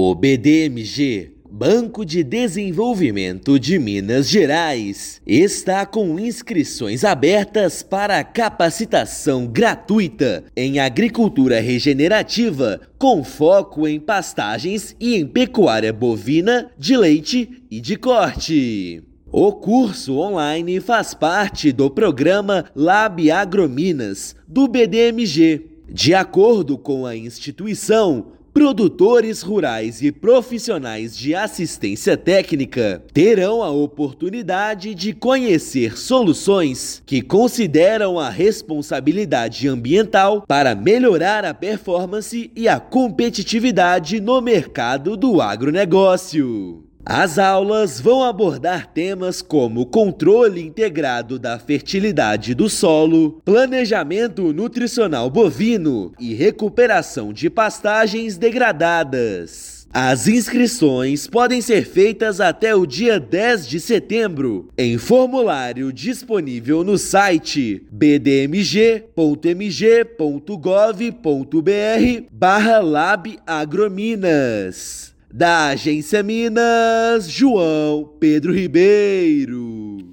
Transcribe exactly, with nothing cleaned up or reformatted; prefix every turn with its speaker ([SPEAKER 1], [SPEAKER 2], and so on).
[SPEAKER 1] O B D M G, Banco de Desenvolvimento de Minas Gerais, está com inscrições abertas para capacitação gratuita em agricultura regenerativa, com foco em pastagens e em pecuária bovina, de leite e de corte. O curso online faz parte do programa Lab Agrominas, do B D M G. De acordo com a instituição, produtores rurais e profissionais de assistência técnica terão a oportunidade de conhecer soluções que consideram a responsabilidade ambiental para melhorar a performance e a competitividade no mercado do agronegócio. As aulas vão abordar temas como controle integrado da fertilidade do solo, planejamento nutricional bovino e recuperação de pastagens degradadas. As inscrições podem ser feitas até o dia dez de setembro, em formulário disponível no site b d m g ponto m g ponto gov ponto b r barra Lab Agrominas. Da Agência Minas, João Pedro Ribeiro.